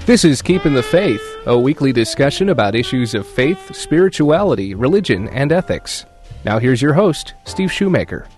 This is Keeping the Faith, a weekly discussion about issues of faith, spirituality, religion, and ethics. Now here's your host, Steve Shoemaker.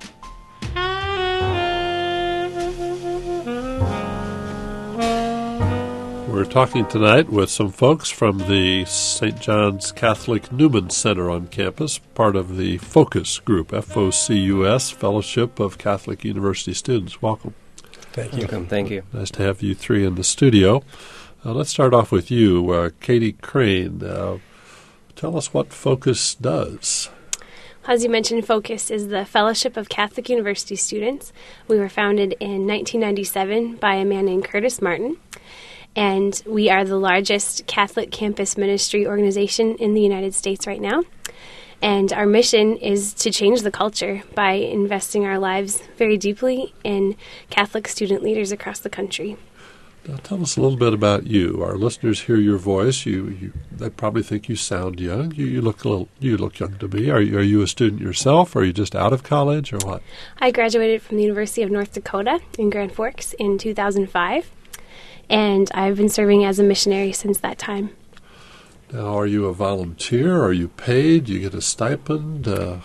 We're talking tonight with some folks from the St. John's Catholic Newman Center on campus, part of the FOCUS group, F-O-C-U-S, Fellowship of Catholic University Students. Welcome. Thank you. Welcome. Thank you. Nice to have you three in the studio. Let's start off with you, Katie Crane. Tell us what FOCUS does. As you mentioned, FOCUS is the Fellowship of Catholic University Students. We were founded in 1997 by a man named Curtis Martin, and we are the largest Catholic campus ministry organization in the United States right now. And our mission is to change the culture by investing our lives very deeply in Catholic student leaders across the country. Now, tell us a little bit about you. Our listeners hear your voice. They probably think you sound young. You look young to me. Are you a student yourself, or are you just out of college, or what? I graduated from the University of North Dakota in Grand Forks in 2005, and I've been serving as a missionary since that time. Now, are you a volunteer? Are you paid? Do you get a stipend?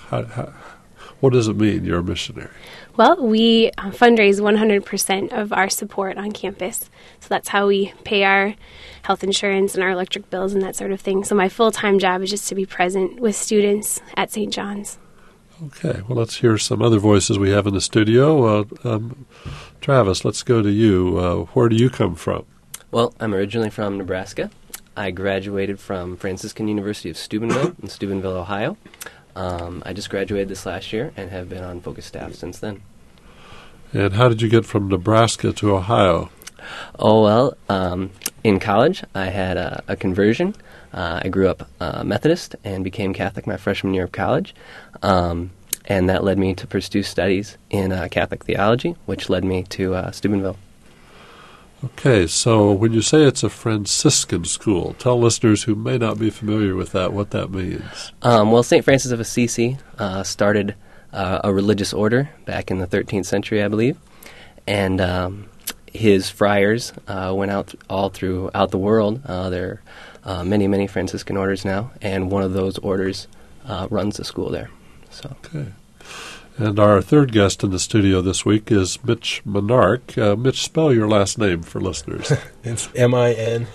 What does it mean you're a missionary? Well, we fundraise 100% of our support on campus. So that's how we pay our health insurance and our electric bills and that sort of thing. So my full-time job is just to be present with students at St. John's. Okay, well, let's hear some other voices we have in the studio. Travis, let's go to you. Where do you come from? Well, I'm originally from Nebraska. I graduated from Franciscan University of Steubenville in Steubenville, Ohio. I just graduated this last year and have been on FOCUS staff since then. And how did you get from Nebraska to Ohio? Oh, well, in college I had a conversion. I grew up Methodist and became Catholic my freshman year of college. And that led me to pursue studies in Catholic theology, which led me to Steubenville. Okay, so when you say it's a Franciscan school, tell listeners who may not be familiar with that what that means. Well, St. Francis of Assisi started a religious order back in the 13th century, I believe, and his friars went out all throughout the world. There are many, many Franciscan orders now, and one of those orders runs the school there. So. Okay. And our third guest in the studio this week is Mitch Minark. Mitch, spell your last name for listeners. It's Minarick.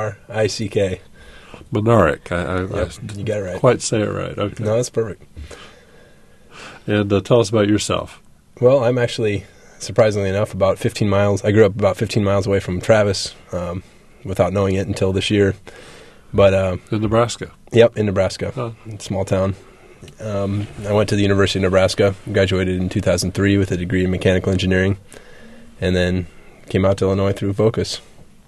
Minark. You got it right. Quite say it right. Okay. No, that's perfect. And tell us about yourself. Well, I'm actually, surprisingly enough, about 15 miles. I grew up about 15 miles away from Travis without knowing it until this year. But in Nebraska? Yep, in Nebraska. Huh. Small town. I went to the University of Nebraska, graduated in 2003 with a degree in mechanical engineering, and then came out to Illinois through FOCUS.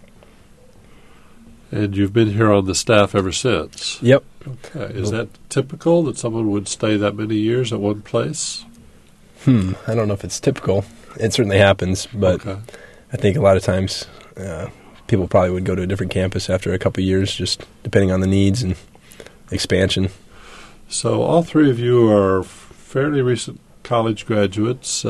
And you've been here on the staff ever since? Yep. Okay. Is that typical that someone would stay that many years at one place? I don't know if it's typical. It certainly happens, but okay. I think a lot of times people probably would go to a different campus after a couple of years, just depending on the needs and expansion. So all three of you are fairly recent college graduates,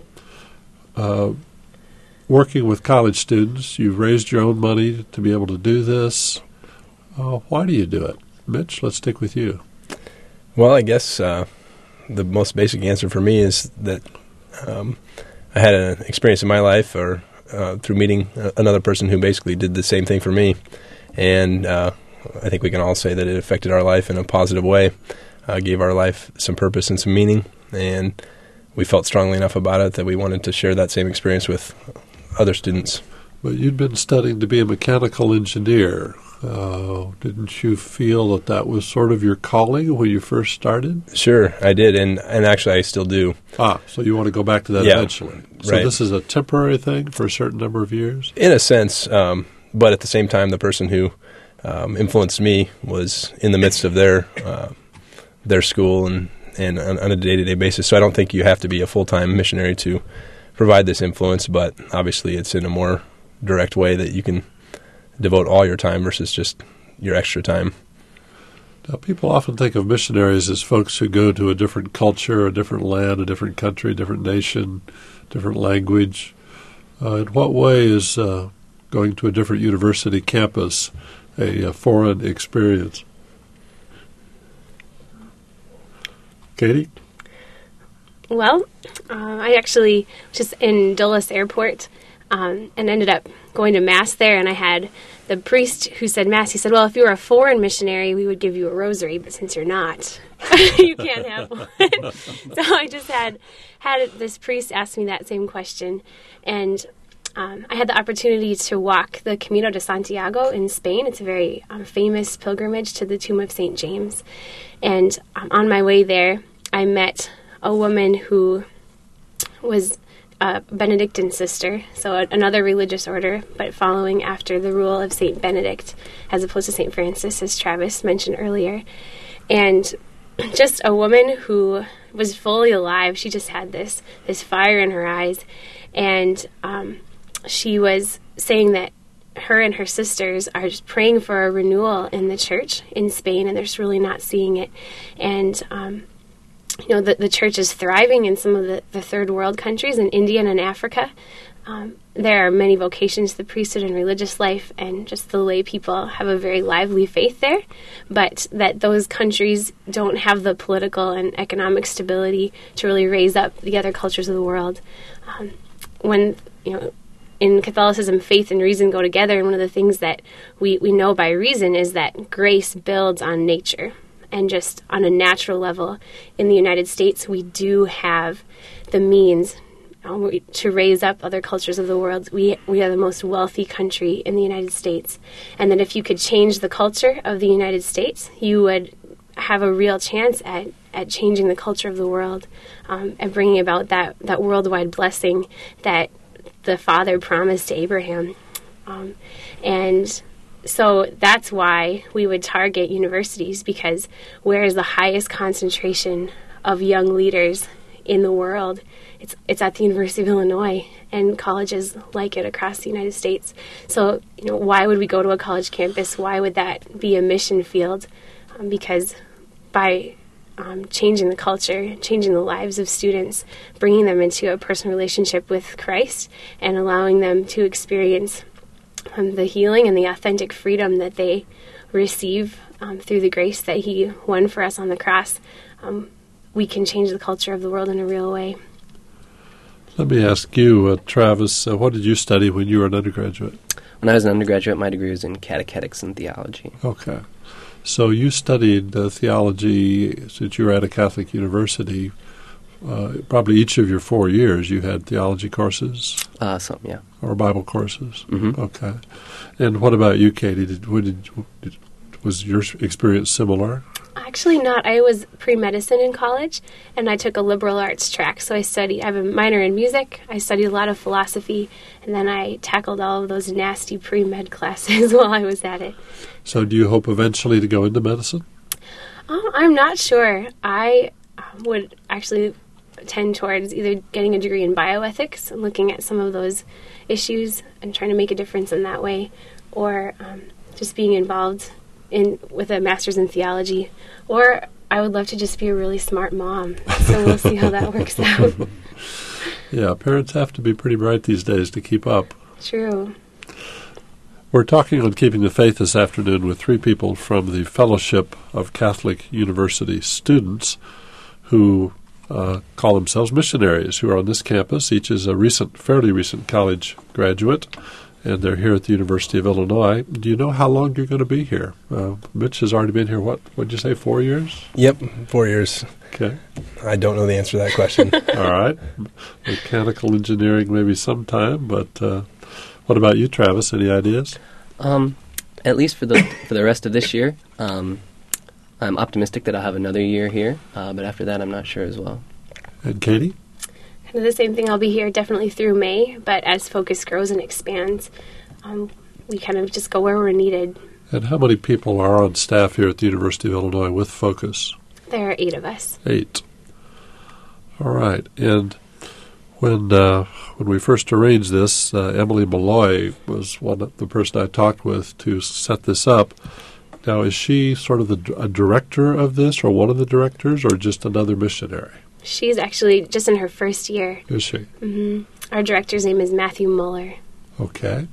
working with college students. You've raised your own money to be able to do this. Why do you do it? Mitch, let's stick with you. Well, I guess the most basic answer for me is that I had an experience in my life through meeting another person who basically did the same thing for me. And I think we can all say that it affected our life in a positive way. Gave our life some purpose and some meaning, and we felt strongly enough about it that we wanted to share that same experience with other students. But you'd been studying to be a mechanical engineer. Didn't you feel that was sort of your calling when you first started? Sure, I did, and actually I still do. So you want to go back to that eventually. So right. This is a temporary thing for a certain number of years? In a sense, but at the same time, the person who influenced me was in the midst of their school and on a day-to-day basis. So I don't think you have to be a full-time missionary to provide this influence, but obviously it's in a more direct way that you can devote all your time versus just your extra time. Now, people often think of missionaries as folks who go to a different culture, a different land, a different country, a different nation, different language. In what way is going to a different university campus a foreign experience? Katie? Well, I actually was just in Dulles Airport and ended up going to Mass there, and I had the priest who said Mass, he said, well, if you were a foreign missionary, we would give you a rosary, but since you're not, you can't have one. So I just had this priest ask me that same question, and I had the opportunity to walk the Camino de Santiago in Spain. It's a very famous pilgrimage to the tomb of St. James, and on my way there, I met a woman who was a Benedictine sister, so another religious order, but following after the rule of St. Benedict as opposed to St. Francis, as Travis mentioned earlier. And just a woman who was fully alive. She just had this fire in her eyes. And she was saying that her and her sisters are just praying for a renewal in the church in Spain, and they're just really not seeing it. And the church is thriving in some of the third world countries, in India and in Africa. There are many vocations to the priesthood and religious life, and just the lay people have a very lively faith there, but that those countries don't have the political and economic stability to really raise up the other cultures of the world. In Catholicism, faith and reason go together, and one of the things that we know by reason is that grace builds on nature. And just on a natural level, in the United States, we do have the means to raise up other cultures of the world. We are the most wealthy country in the United States. And that if you could change the culture of the United States, you would have a real chance at changing the culture of the world and bringing about that worldwide blessing that the Father promised to Abraham. And so that's why we would target universities, because where is the highest concentration of young leaders in the world? It's at the University of Illinois and colleges like it across the United States. So, why would we go to a college campus? Why would that be a mission field? Because by changing the culture, changing the lives of students, bringing them into a personal relationship with Christ and allowing them to experience the healing and the authentic freedom that they receive through the grace that He won for us on the cross, we can change the culture of the world in a real way. Let me ask you, Travis, what did you study when you were an undergraduate? When I was an undergraduate, my degree was in catechetics and theology. Okay. So you studied theology since you were at a Catholic university. Probably each of your 4 years you had theology courses? Some, yeah. Or Bible courses? Mm-hmm. Okay. And what about you, Katie? Was your experience similar? Actually not. I was pre-medicine in college, and I took a liberal arts track. So I have a minor in music, I studied a lot of philosophy, and then I tackled all of those nasty pre-med classes while I was at it. So do you hope eventually to go into medicine? I'm not sure. I would actually tend towards either getting a degree in bioethics and looking at some of those issues and trying to make a difference in that way, or just being involved with a master's in theology, or I would love to just be a really smart mom. So we'll see how that works out. Yeah, parents have to be pretty bright these days to keep up. True. We're talking on Keeping the Faith this afternoon with 3 people from the Fellowship of Catholic University Students who call themselves missionaries, who are on this campus. Each is a fairly recent college graduate, and they're here at the University of Illinois. Do you know how long you're going to be here? Mitch has already been here, what did you say, 4 years? Yep, 4 years. Okay. I don't know the answer to that question. All right. Mechanical engineering maybe sometime, but what about you, Travis? Any ideas? At least for the rest of this year. I'm optimistic that I'll have another year here, but after that I'm not sure as well. And Katie? Kind of the same thing. I'll be here definitely through May, but as Focus grows and expands, we kind of just go where we're needed. And how many people are on staff here at the University of Illinois with Focus? There are 8 of us. 8. All right. And when we first arranged this, Emily Malloy was the person I talked with to set this up. Now, is she sort of a director of this, or one of the directors, or just another missionary? She's actually just in her first year. Is she? Mm-hmm. Our director's name is Matthew Muller. Okay.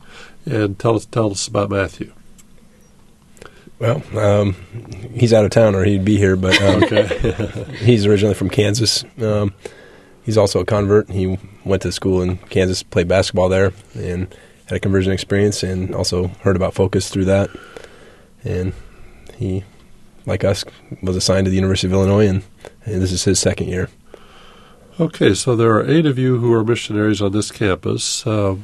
And tell us about Matthew. Well, he's out of town, or he'd be here, but Okay. he's originally from Kansas. He's also a convert. He went to school in Kansas, played basketball there, and had a conversion experience, and also heard about Focus through that. And he, like us, was assigned to the University of Illinois, and this is his second year. Okay, so there are 8 of you who are missionaries on this campus, and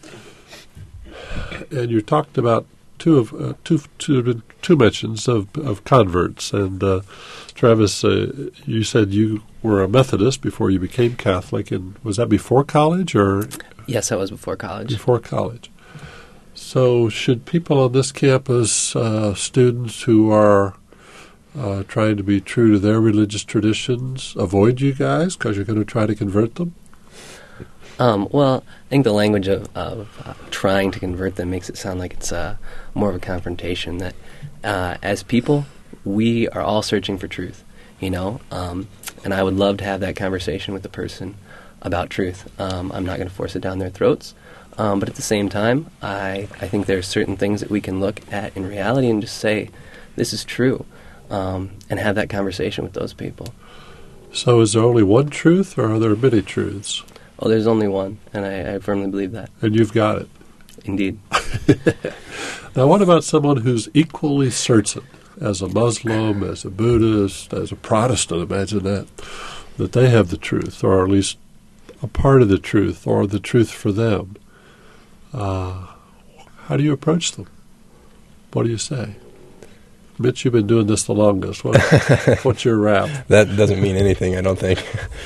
you talked about two mentions of converts. And Travis, you said you were a Methodist before you became Catholic, and was that before college or? Yes, that was before college. Before college. So should people on this campus, students who are trying to be true to their religious traditions, avoid you guys because you're going to try to convert them? Well, I think the language of trying to convert them makes it sound like it's more of a confrontation. That as people, we are all searching for truth, and I would love to have that conversation with the person about truth. I'm not going to force it down their throats, but at the same time, I think there's certain things that we can look at in reality and just say, this is true, and have that conversation with those people. So is there only one truth, or are there many truths? Oh, there's only one, and I firmly believe that. And you've got it. Indeed. Now, what about someone who's equally certain, as a Muslim, as a Buddhist, as a Protestant, imagine that they have the truth, or at least a part of the truth, or the truth for them? How do you approach them? What do you say? Mitch, you've been doing this the longest. What's your rap? That doesn't mean anything, I don't think.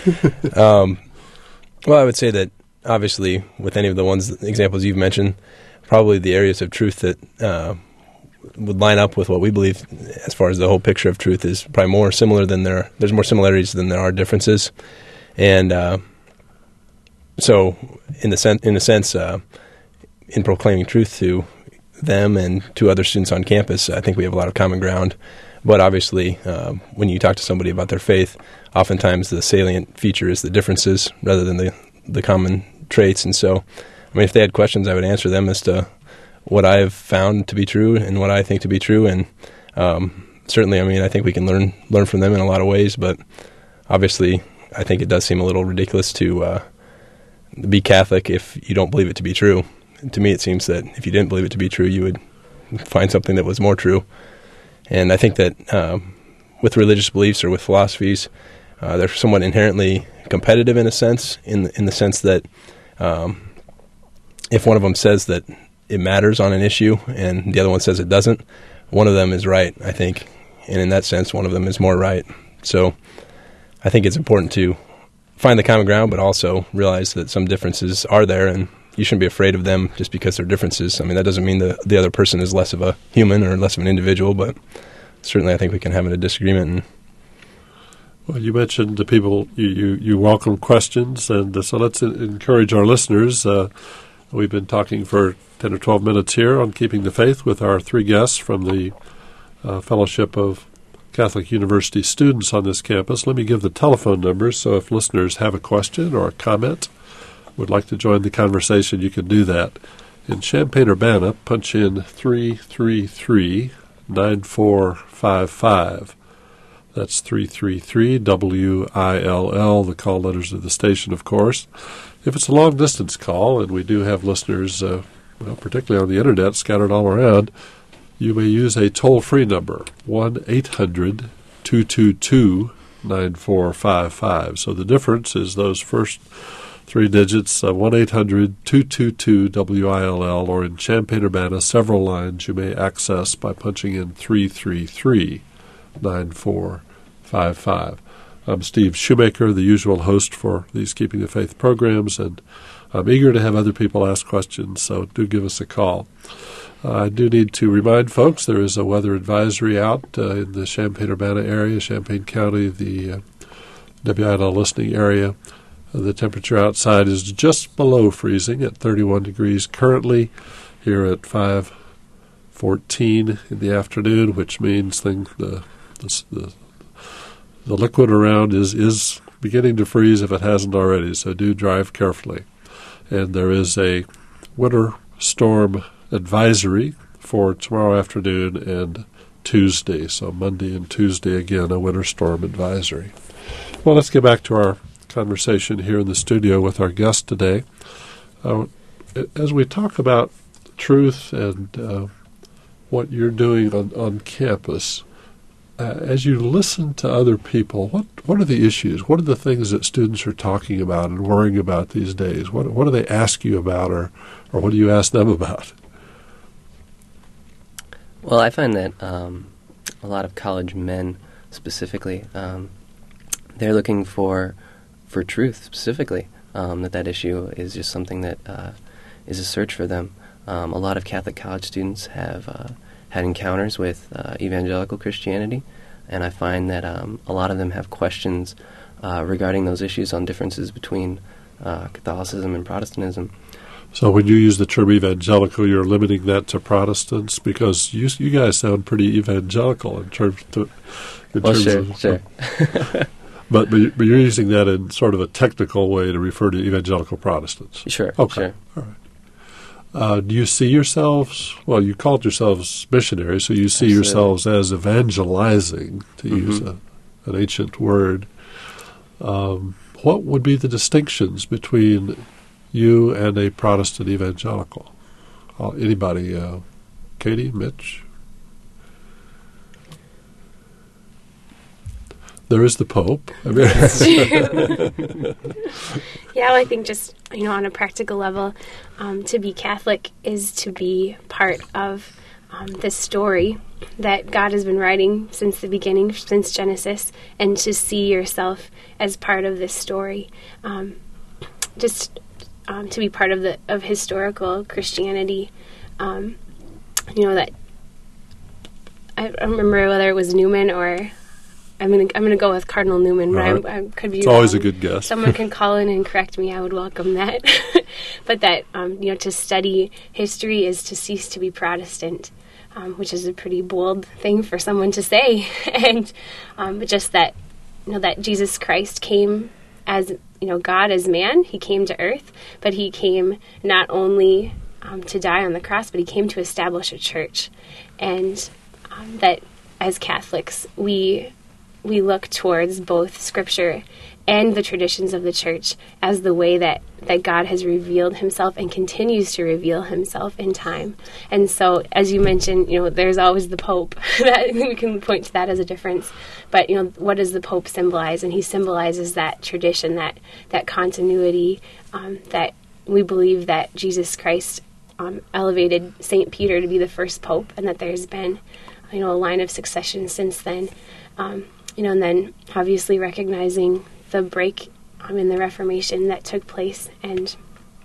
Well, I would say that obviously with any of the examples you've mentioned, probably the areas of truth that would line up with what we believe as far as the whole picture of truth is probably more similar than there's more similarities than there are differences. And so in a sense, in proclaiming truth to them and to other students on campus, I think we have a lot of common ground. But obviously, when you talk to somebody about their faith, oftentimes the salient feature is the differences rather than the common traits. And so, I mean, if they had questions, I would answer them as to what I've found to be true and what I think to be true. And certainly, I mean, I think we can learn from them in a lot of ways. But obviously, I think it does seem a little ridiculous to be Catholic if you don't believe it to be true. And to me, it seems that if you didn't believe it to be true, you would find something that was more true. And I think that with religious beliefs or with philosophies, they're somewhat inherently competitive in a sense, in the sense that if one of them says that it matters on an issue and the other one says it doesn't, one of them is right, I think. And in that sense, one of them is more right. So I think it's important to find the common ground, but also realize that some differences are there, and you shouldn't be afraid of them just because they're differences. I mean, that doesn't mean the other person is less of a human or less of an individual, but certainly I think we can have a disagreement. Well, you mentioned the people, you welcome questions, and so let's encourage our listeners. We've been talking for 10 or 12 minutes here on Keeping the Faith with our 3 guests from the Fellowship of Catholic University Students on this campus. Let me give the telephone numbers, so if listeners have a question or a comment, would like to join the conversation, you can do that. In Champaign-Urbana, punch in 333-9455. That's 333-WILL, the call letters of the station, of course. If it's a long-distance call, and we do have listeners, particularly on the Internet, scattered all around, you may use a toll-free number, 1-800-222-9455. So the difference is those first 3 digits, 1-800-222-WILL, or in Champaign-Urbana, several lines you may access by punching in 333-9455. I'm Steve Shoemaker, the usual host for these Keeping the Faith programs, and I'm eager to have other people ask questions, so do give us a call. I do need to remind folks there is a weather advisory out in the Champaign-Urbana area, Champaign County, the WILL listening area. The temperature outside is just below freezing at 31 degrees currently, here at 5:14 in the afternoon, which means the liquid around is beginning to freeze if it hasn't already, so do drive carefully. And there is a winter storm advisory for tomorrow afternoon and Tuesday. So Monday and Tuesday, again, a winter storm advisory. Well, let's get back to our conversation here in the studio with our guest today. As we talk about truth and what you're doing on campus, as you listen to other people, what are the issues? What are the things that students are talking about and worrying about these days? What do they ask you about, or what do you ask them about? Well, I find that a lot of college men specifically, they're looking for truth specifically, that issue is just something that is a search for them. A lot of Catholic college students have had encounters with evangelical Christianity, and I find that a lot of them have questions regarding those issues on differences between Catholicism and Protestantism. So when you use the term evangelical, you're limiting that to Protestants, because you guys sound pretty evangelical in terms of... Sure. But you're using that in sort of a technical way to refer to evangelical Protestants. Sure. Okay. Sure. All right. Do you see yourselves, well, you called yourselves missionaries, so you see Absolutely. yourselves as evangelizing, to use an ancient word. What would be the distinctions between you and a Protestant evangelical? Anybody? Katie, Mitch? There is the Pope. I mean, Yeah, well, I think just, on a practical level, to be Catholic is to be part of this story that God has been writing since the beginning, since Genesis, and to see yourself as part of this story. To be part of historical Christianity. That I don't remember whether it was Newman or... I'm gonna go with Cardinal Newman, but I could be it's wrong. always a good guess. Someone can call in and correct me. I would welcome that. But that to study history is to cease to be Protestant, which is a pretty bold thing for someone to say. And but just that that Jesus Christ came as God as man. He came to earth, but he came not only to die on the cross, but he came to establish a church, and that as Catholics we look towards both Scripture and the traditions of the Church as the way that God has revealed himself and continues to reveal himself in time. And so, as you mentioned, there's always the Pope. That we can point to that as a difference. But, what does the Pope symbolize? And he symbolizes that tradition, that continuity, that we believe that Jesus Christ elevated St. Peter to be the first Pope, and that there's been, a line of succession since then. And then obviously recognizing the break in the Reformation that took place. And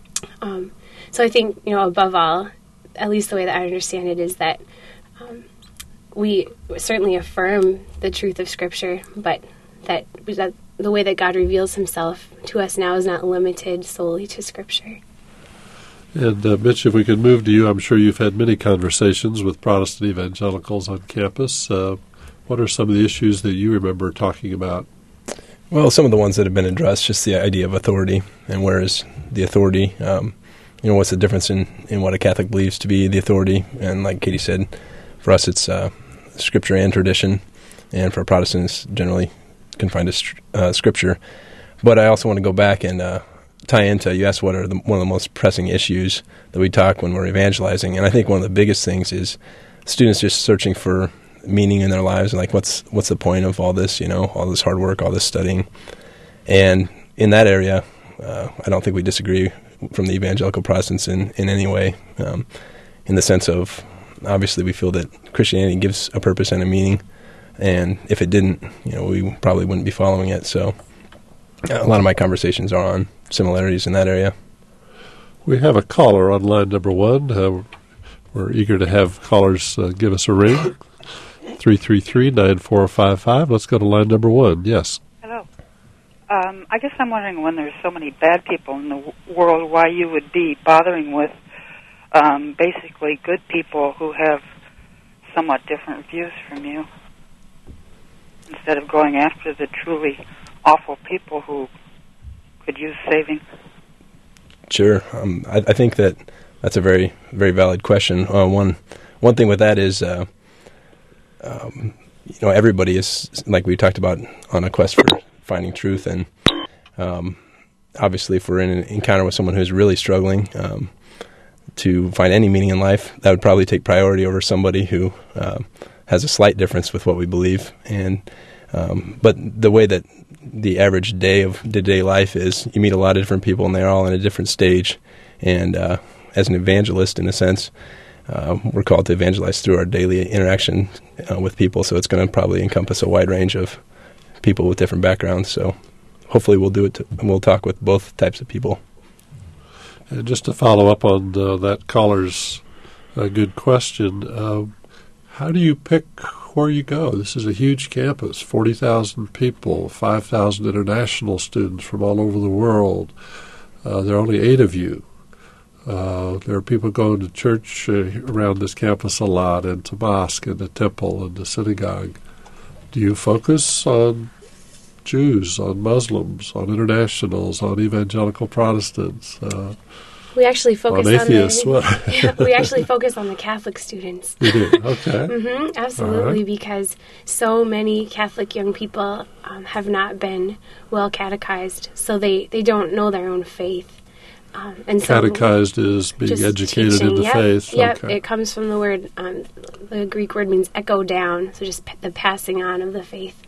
so I think, above all, at least the way that I understand it, is that we certainly affirm the truth of Scripture, but that the way that God reveals himself to us now is not limited solely to Scripture. And Mitch, if we could move to you, I'm sure you've had many conversations with Protestant evangelicals on campus. What are some of the issues that you remember talking about? Well, some of the ones that have been addressed, just the idea of authority, and where is the authority? What's the difference in what a Catholic believes to be the authority? And like Katie said, for us it's Scripture and tradition, and for Protestants generally confined to Scripture. But I also want to go back and tie into, you asked what are one of the most pressing issues that we talk when we're evangelizing, and I think one of the biggest things is students just searching for meaning in their lives, and like what's the point of all this, all this hard work, all this studying. And in that area, I don't think we disagree from the evangelical Protestants in any way, in the sense of, obviously we feel that Christianity gives a purpose and a meaning, and if it didn't, we probably wouldn't be following it. So a lot of my conversations are on similarities in that area. We have a caller on line number one. We're eager to have callers give us a ring. 333-9455. Let's go to line number one. Yes. Hello. I guess I'm wondering, when there's so many bad people in the world, why you would be bothering with basically good people who have somewhat different views from you, instead of going after the truly awful people who could use saving. Sure. I think that That's a very, very valid question. One thing with that is, everybody is, like we talked about, on a quest for finding truth, and obviously, if we're in an encounter with someone who's really struggling to find any meaning in life, that would probably take priority over somebody who has a slight difference with what we believe. And but the way that the average day of day life is, you meet a lot of different people, and they're all in a different stage. And as an evangelist, in a sense, we're called to evangelize through our daily interaction with people. So it's going to probably encompass a wide range of people with different backgrounds. So hopefully we'll do it. We'll talk with both types of people. And just to follow up on that caller's good question, how do you pick where you go? This is a huge campus, 40,000 people, 5,000 international students from all over the world. There are only 8 of you. There are people going to church around this campus a lot, and to mosque, and the temple, and the synagogue. Do you focus on Jews, on Muslims, on internationals, on evangelical Protestants? We actually focus on atheists. We actually focus on the Catholic students. You do? Okay. Absolutely, because so many Catholic young people have not been well catechized, so they don't know their own faith. And catechized is being educated in the faith. Yep, okay. It comes from the word, the Greek word means echo down, so just the passing on of the faith.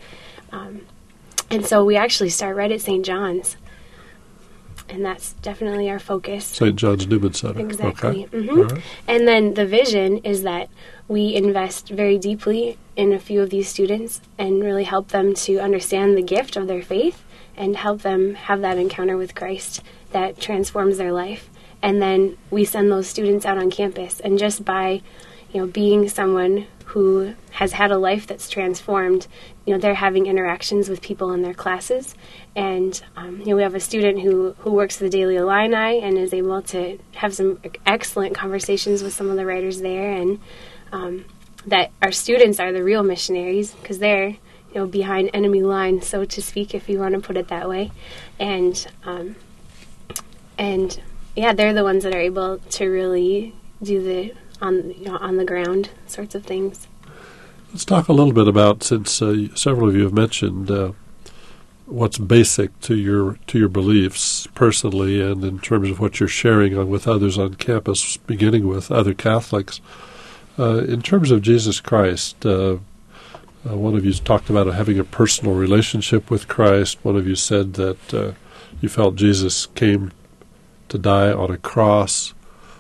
And so we actually start right at St. John's. And that's definitely our focus. St. John's Newman Center. Exactly. Okay. Right. And then the vision is that we invest very deeply in a few of these students and really help them to understand the gift of their faith and help them have that encounter with Christ that transforms their life. And then we send those students out on campus. And just by, being someone who has had a life that's transformed, they're having interactions with people in their classes. And, we have a student who works at the Daily Illini and is able to have some excellent conversations with some of the writers there. And that our students are the real missionaries, because they're, behind enemy lines, so to speak, if you want to put it that way. And they're the ones that are able to really do the on the ground sorts of things. Let's talk a little bit about, since several of you have mentioned what's basic to your beliefs personally, and in terms of what you're sharing with others on campus, beginning with other Catholics. In terms of Jesus Christ, one of you talked about having a personal relationship with Christ. One of you said that you felt Jesus came to die on a cross.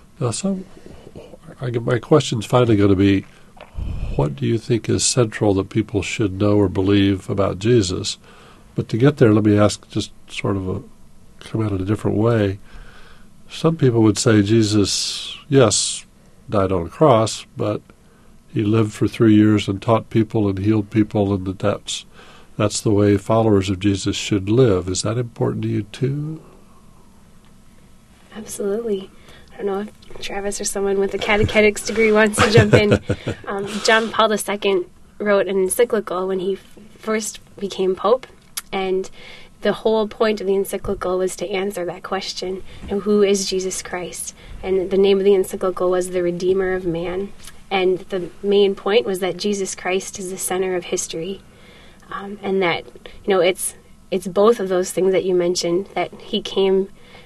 My question's finally going to be, what do you think is central that people should know or believe about Jesus? But to get there, let me ask just sort of come at it a different way. Some people would say Jesus, yes, died on a cross, but he lived for 3 years and taught people and healed people, and that's the way followers of Jesus should live. Is that important to you too? Absolutely. I don't know if Travis or someone with a catechetics degree wants to jump in. John Paul II wrote an encyclical when he first became Pope, and the whole point of the encyclical was to answer that question, who is Jesus Christ? And the name of the encyclical was The Redeemer of Man. And the main point was that Jesus Christ is the center of history, and that it's both of those things that you mentioned, that he came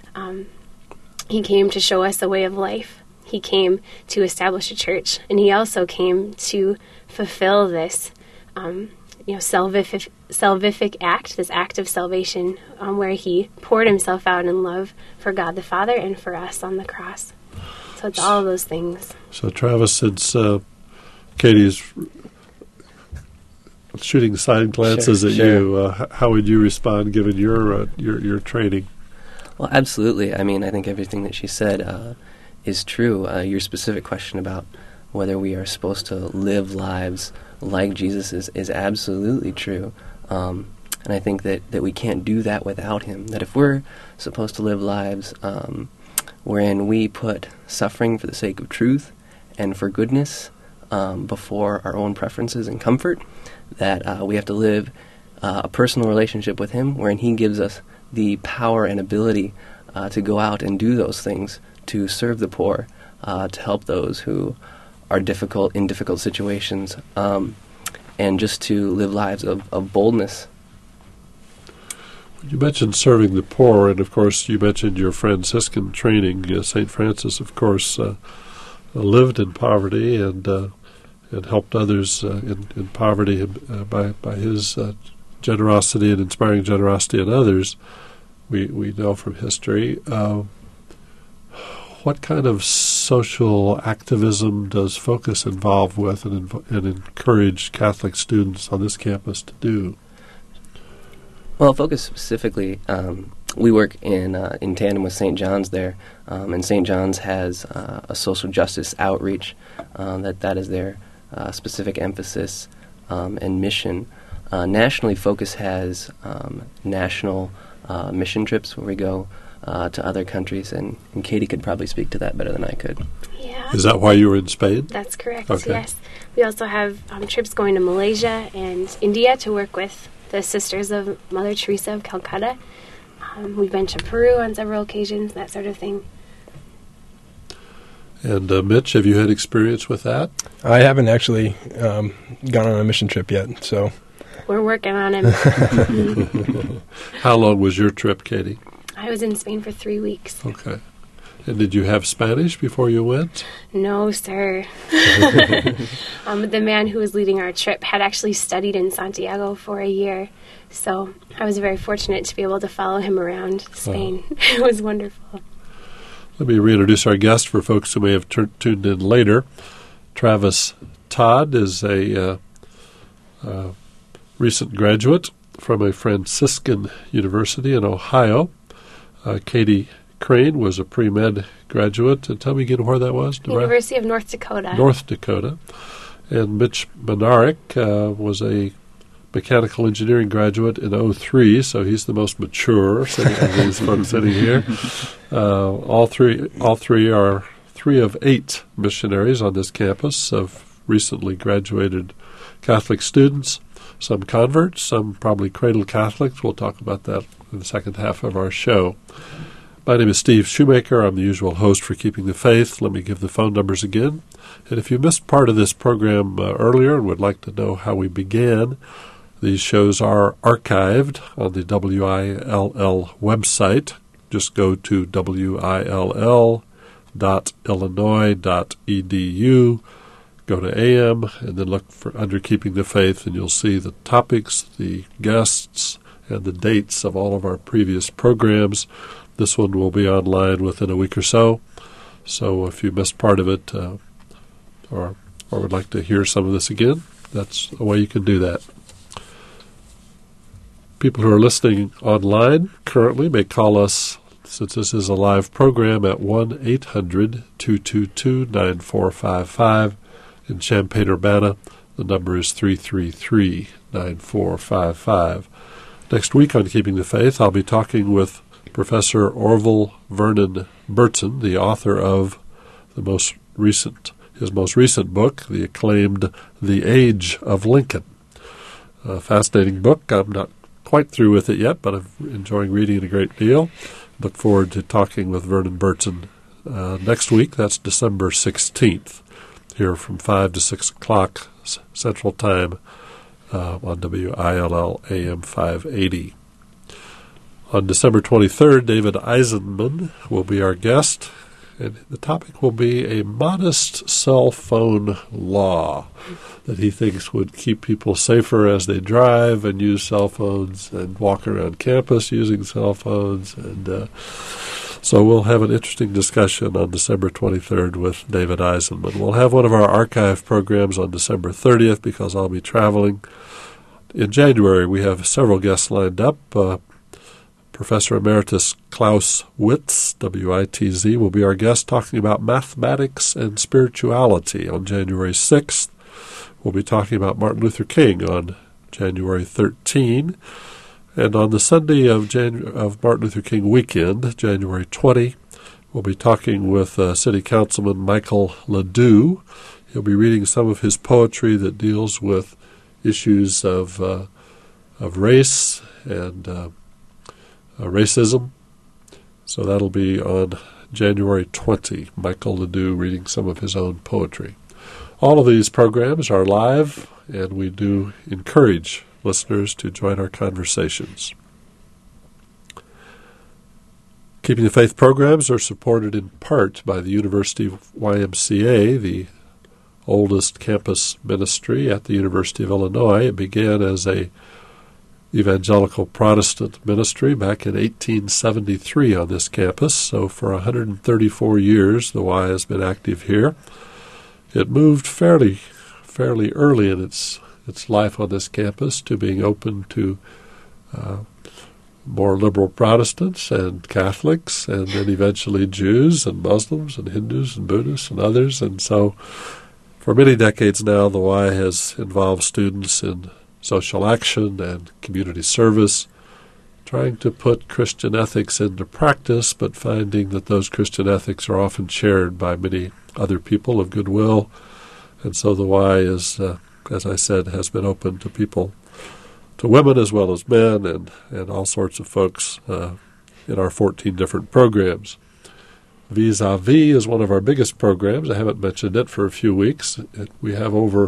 to show us a way of life. He came to establish a church, and he also came to fulfill this, salvific act, this act of salvation, where he poured himself out in love for God the Father and for us on the cross. So it's all of those things. So Travis, since Katie's shooting side glances at you, how would you respond given your training? Well, absolutely. I mean, I think everything that she said is true. Your specific question about whether we are supposed to live lives like Jesus is absolutely true. And I think that we can't do that without him. That if we're supposed to live lives wherein we put suffering for the sake of truth and for goodness before our own preferences and comfort, that we have to live a personal relationship with him wherein he gives us the power and ability to go out and do those things, to serve the poor, to help those who are in difficult situations, and just to live lives of boldness. You mentioned serving the poor, and of course you mentioned your Franciscan training. St. Francis, of course, lived in poverty and helped others in poverty by his generosity and inspiring generosity in others. We know from history. What kind of social activism does Focus involve with and encourage Catholic students on this campus to do? Well, Focus specifically, we work in tandem with St. John's there, and St. John's has a social justice outreach that is their specific emphasis and mission. Nationally, Focus has national mission trips where we go to other countries, and Katie could probably speak to that better than I could. Yeah. Is that why you were in Spain? That's correct, Okay. yes. We also have trips going to Malaysia and India to work with the Sisters of Mother Teresa of Calcutta. We've been to Peru on several occasions, that sort of thing. And Mitch, have you had experience with that? I haven't actually gone on a mission trip yet, so... We're working on him. How long was your trip, Katie? I was in Spain for 3 weeks. Okay. And did you have Spanish before you went? No, sir. The man who was leading our trip had actually studied in Santiago for a year, so I was very fortunate to be able to follow him around Spain. It was wonderful. Let me reintroduce our guest for folks who may have tuned in later. Travis Todd is a recent graduate from a Franciscan university in Ohio. Katie Crane was a pre-med graduate. And tell me again where that was. University of North Dakota. North Dakota. And Mitch Monarek was a mechanical engineering graduate in 2003, so he's the most mature of these folks sitting here. All three are 3 of 8 missionaries on this campus of recently graduated Catholic students, some converts, some probably cradle Catholics. We'll talk about that in the second half of our show. My name is Steve Shoemaker. I'm the usual host for Keeping the Faith. Let me give the phone numbers again. And if you missed part of this program earlier and would like to know how we began, these shows are archived on the WILL website. Just go to will.illinois.edu, go to AM, and then look for under Keeping the Faith, and you'll see the topics, the guests, and the dates of all of our previous programs. This one will be online within a week or so. So if you missed part of it or would like to hear some of this again, that's a way you can do that. People who are listening online currently may call us, since this is a live program, at 1-800-222-9455. In Champaign-Urbana, the number is 333-9455. Next week on Keeping the Faith, I'll be talking with Professor Orville Vernon Burton, the author of his most recent book, the acclaimed The Age of Lincoln. A fascinating book. I'm not quite through with it yet, but I'm enjoying reading it a great deal. Look forward to talking with Vernon Burton next week. That's December 16th, here from 5 to 6 o'clock Central Time on WILL AM 580. On December 23rd, David Eisenman will be our guest, and the topic will be a modest cell phone law that he thinks would keep people safer as they drive and use cell phones and walk around campus using cell phones. And so we'll have an interesting discussion on December 23rd with David Eisenman. We'll have one of our archive programs on December 30th because I'll be traveling. In January, we have several guests lined up. Professor Emeritus Klaus Witz, W-I-T-Z, will be our guest talking about mathematics and spirituality on January 6th. We'll be talking about Martin Luther King on January 13. And on the Sunday of Martin Luther King weekend, January 20, we'll be talking with City Councilman Michael Ledoux. He'll be reading some of his poetry that deals with issues of race and racism, So that'll be on January 20, Michael Ledoux reading some of his own poetry. All of these programs are live, and we do encourage listeners to join our conversations. Keeping the Faith programs are supported in part by the University YMCA, the oldest campus ministry at the University of Illinois. It began as a evangelical Protestant ministry back in 1873 on this campus. So for 134 years, the Y has been active here. It moved fairly early in its life on this campus to being open to more liberal Protestants and Catholics, and then eventually Jews and Muslims and Hindus and Buddhists and others. And so for many decades now, the Y has involved students in social action and community service, trying to put Christian ethics into practice, but finding that those Christian ethics are often shared by many other people of goodwill. And so the Y is, as I said, has been open to people, to women as well as men, and all sorts of folks in our 14 different programs. Vis-a-Vis is one of our biggest programs. I haven't mentioned it for a few weeks. We have over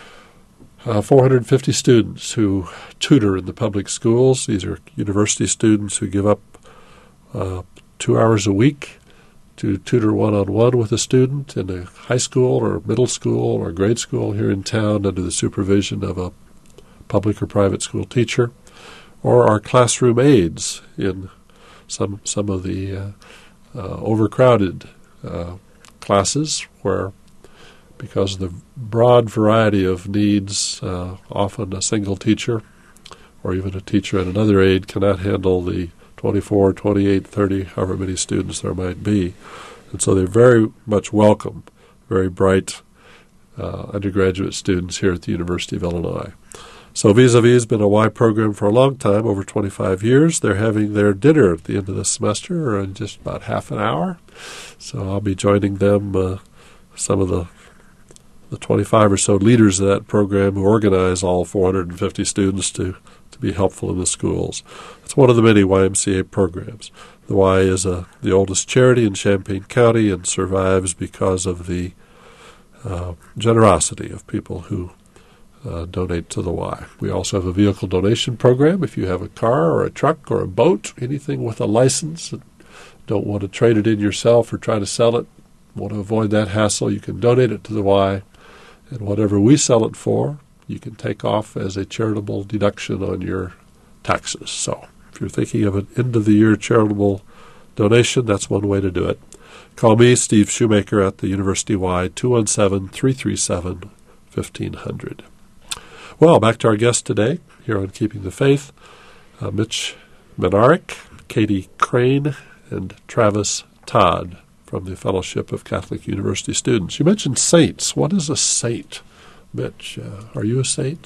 450 students who tutor in the public schools. These are university students who give up 2 hours a week to tutor one-on-one with a student in a high school or middle school or grade school here in town under the supervision of a public or private school teacher, or our classroom aides in some of the overcrowded classes where, because of the broad variety of needs, often a single teacher or even a teacher and another aide cannot handle the 24, 28, 30, however many students there might be. And so they're very much welcome, very bright undergraduate students here at the University of Illinois. So Vis-a-Vis has been a Y program for a long time, over 25 years. They're having their dinner at the end of the semester in just about half an hour. So I'll be joining them, some of the 25 or so leaders of that program who organize all 450 students to be helpful in the schools. It's one of the many YMCA programs. The Y is the oldest charity in Champaign County and survives because of the generosity of people who donate to the Y. We also have a vehicle donation program. If you have a car or a truck or a boat, anything with a license, and don't want to trade it in yourself or try to sell it, want to avoid that hassle, you can donate it to the Y, and whatever we sell it for, you can take off as a charitable deduction on your taxes. So if you're thinking of an end-of-the-year charitable donation, that's one way to do it. Call me, Steve Shoemaker, at the University Y, 217-337-1500. Well, back to our guests today here on Keeping the Faith, Mitch Menarick, Katie Crane, and Travis Todd from the Fellowship of Catholic University Students. You mentioned saints. What is a saint, Mitch? Are you a saint?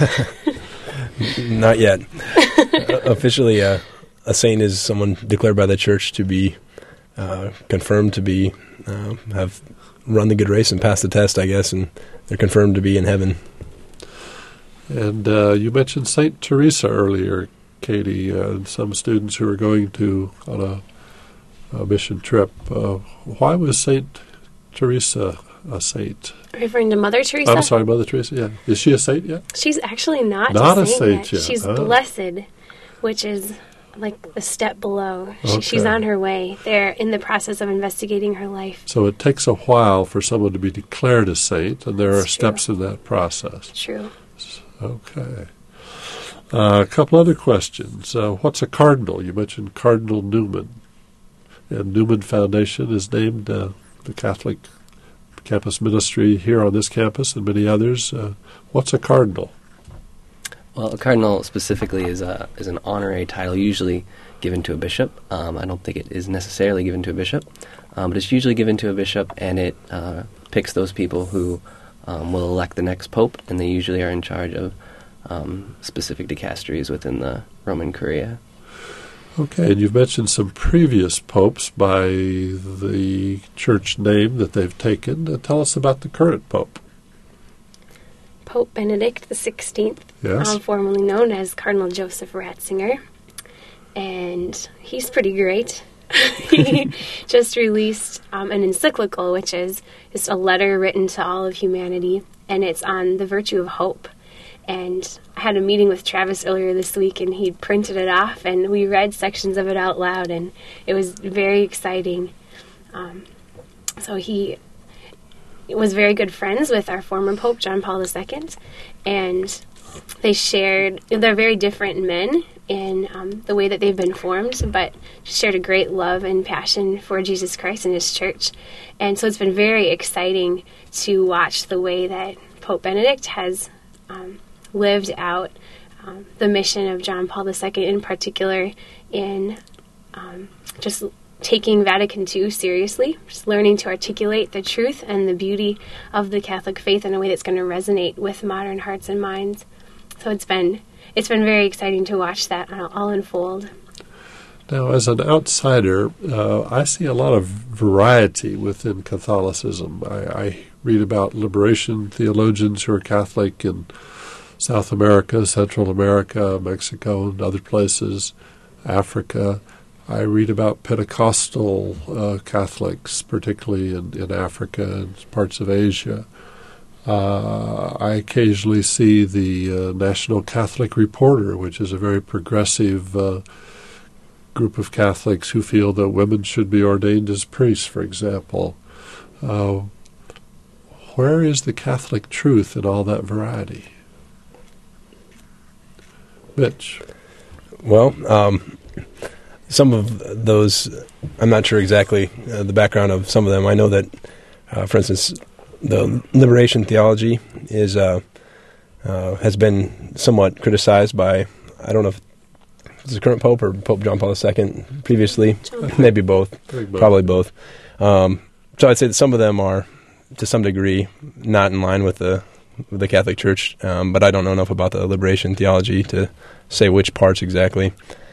Not yet. Officially, a saint is someone declared by the Church to be confirmed to be, have run the good race and passed the test, I guess, and they're confirmed to be in heaven. And you mentioned St. Teresa earlier, Katie, and some students who are going on a mission trip. Why was St. Teresa a saint? Referring to Mother Teresa? I'm sorry, Mother Teresa, yeah. Is she a saint yet? She's actually not a saint yet. She's blessed, which is like a step below. Okay. She's on her way. They're in the process of investigating her life. So it takes a while for someone to be declared a saint, and there are That's true. steps in that process. True. Okay. A couple other questions. What's a cardinal? You mentioned Cardinal Newman. And Newman Foundation is named the Catholic campus ministry here on this campus and many others. What's a cardinal? Well, a cardinal specifically is an honorary title usually given to a bishop. I don't think it is necessarily given to a bishop, but it's usually given to a bishop, and it picks those people who will elect the next pope, and they usually are in charge of specific dicasteries within the Roman Curia. Okay, and you've mentioned some previous popes by the church name that they've taken. Tell us about the current pope. Pope Benedict XVI, Yes. formerly known as Cardinal Joseph Ratzinger. And he's pretty great. He just released an encyclical, which is just a letter written to all of humanity, and it's on the virtue of hope. And I had a meeting with Travis earlier this week, and he printed it off, and we read sections of it out loud, and it was very exciting. So he was very good friends with our former Pope, John Paul II, and they're very different men in the way that they've been formed, but just shared a great love and passion for Jesus Christ and His church. And so it's been very exciting to watch the way that Pope Benedict has lived out the mission of John Paul II, in particular in just taking Vatican II seriously, just learning to articulate the truth and the beauty of the Catholic faith in a way that's going to resonate with modern hearts and minds. So it's been very exciting to watch that all unfold. Now, as an outsider, I see a lot of variety within Catholicism. I read about liberation theologians who are Catholic in South America, Central America, Mexico, and other places, Africa. I read about Pentecostal Catholics, particularly in Africa and parts of Asia. I occasionally see the National Catholic Reporter, which is a very progressive group of Catholics who feel that women should be ordained as priests, for example. Where is the Catholic truth in all that variety? Mitch? Well, some of those, I'm not sure exactly the background of some of them. I know that, for instance, the liberation theology has been somewhat criticized by, I don't know if it's the current Pope or Pope John Paul II previously, maybe both, probably both. So I'd say that some of them are, to some degree, not in line with the Catholic Church, but I don't know enough about the liberation theology to say which parts exactly.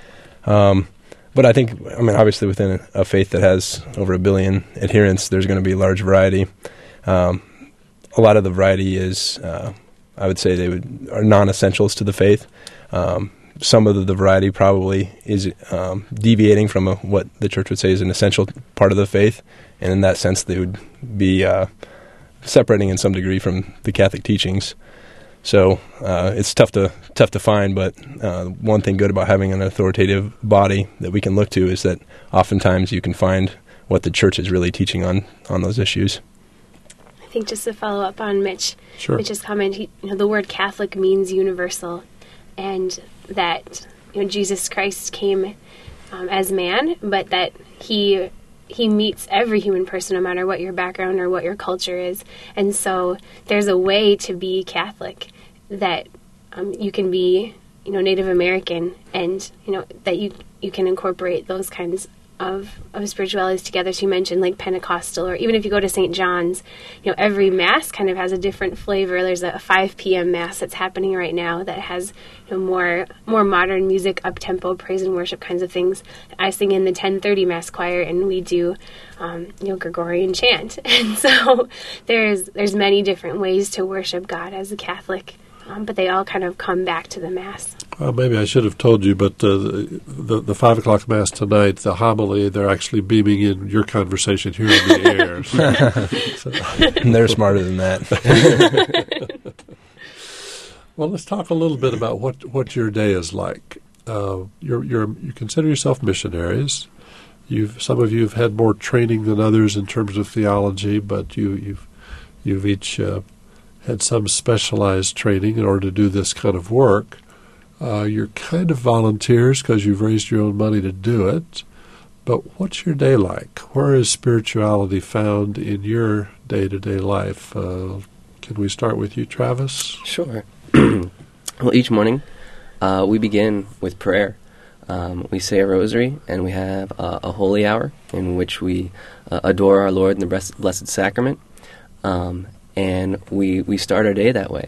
But I think, obviously within a faith that has over 1 billion adherents, there's going to be a large variety. A lot of the variety is, I would say, are non-essentials to the faith. Some of the variety probably is deviating from what the Church would say is an essential part of the faith, and in that sense they would be separating in some degree from the Catholic teachings. So it's tough to find, but one thing good about having an authoritative body that we can look to is that oftentimes you can find what the Church is really teaching on those issues. I think just to follow up on Mitch's comment, the word Catholic means universal, and that Jesus Christ came as man, but that he meets every human person, no matter what your background or what your culture is. And so there's a way to be Catholic that you can be, Native American, and that you can incorporate those kinds of spiritualities together. So you mentioned like Pentecostal, or even if you go to St. John's, every Mass kind of has a different flavor. There's a 5 p.m. Mass that's happening right now that has more modern music, up-tempo, praise and worship kinds of things. I sing in the 10:30 Mass choir, and we do Gregorian chant. And so there's many different ways to worship God as a Catholic, but they all kind of come back to the Mass. Well, maybe I should have told you, but the 5 o'clock Mass tonight, the homily, they're actually beaming in your conversation here in the air. So. They're smarter than that. Well, let's talk a little bit about what your day is like. You consider yourself missionaries. Some of you have had more training than others in terms of theology, but you've each had some specialized training in order to do this kind of work. You're kind of volunteers because you've raised your own money to do it. But what's your day like? Where is spirituality found in your day-to-day life? Can we start with you, Travis? Sure. Well, each morning we begin with prayer. We say a rosary, and we have a holy hour in which we adore our Lord in the Blessed Sacrament. And we start our day that way.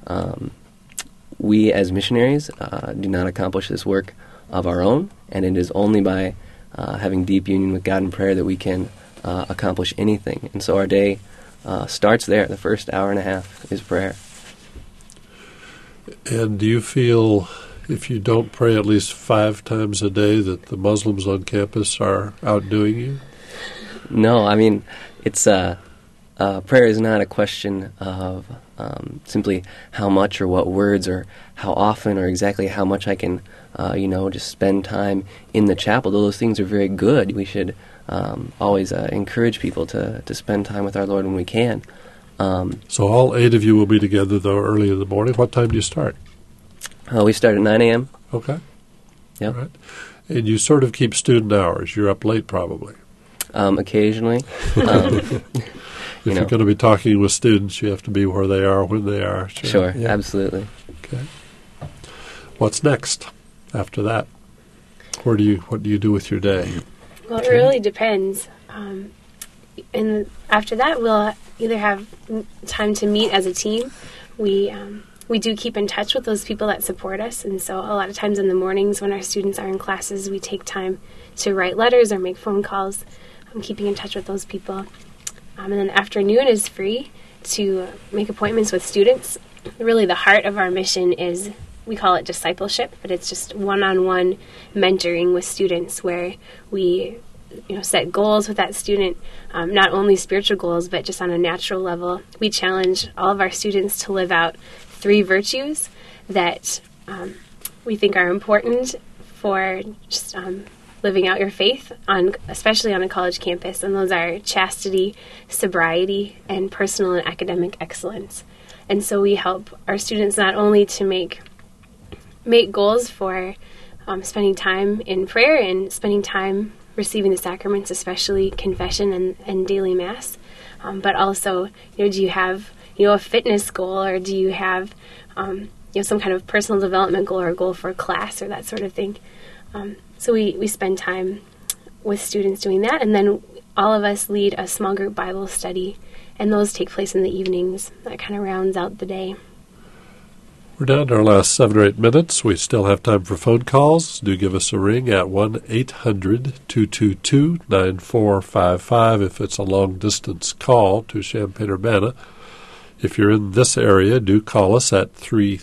We, as missionaries, do not accomplish this work of our own, and it is only by having deep union with God in prayer that we can accomplish anything. And so our day starts there. The first hour and a half is prayer. And do you feel if you don't pray at least 5 times a day that the Muslims on campus are outdoing you? No, I mean, it's prayer is not a question of simply how much or what words or how often or exactly how much I can, just spend time in the chapel. Those things are very good. We should always encourage people to spend time with our Lord when we can. So all 8 of you will be together, though, early in the morning. What time do you start? We start at 9 a.m. Okay. Yep. All right. And you sort of keep student hours. You're up late, probably. Occasionally. If you're going to be talking with students, you have to be where they are when they are. Sure, yeah. Absolutely. Okay. What's next after that? What do you do with your day? Well, it really depends. And after that, we'll either have time to meet as a team. We do keep in touch with those people that support us, and so a lot of times in the mornings when our students are in classes, we take time to write letters or make phone calls. Keeping in touch with those people. And then afternoon is free to make appointments with students. Really the heart of our mission is, we call it discipleship, but it's just one-on-one mentoring with students where we set goals with that student, not only spiritual goals, but just on a natural level. We challenge all of our students to live out 3 virtues that we think are important for just living out your faith, especially on a college campus, and those are chastity, sobriety, and personal and academic excellence. And so we help our students not only to make goals for spending time in prayer and spending time receiving the sacraments, especially confession and daily mass, but also, do you have a fitness goal, or do you have some kind of personal development goal or a goal for class or that sort of thing. So we spend time with students doing that, and then all of us lead a small group Bible study, and those take place in the evenings. That kind of rounds out the day. We're down to our last 7 or 8 minutes. We still have time for phone calls. Do give us a ring at 1-800-222-9455 if it's a long-distance call to Champaign-Urbana. If you're in this area, do call us at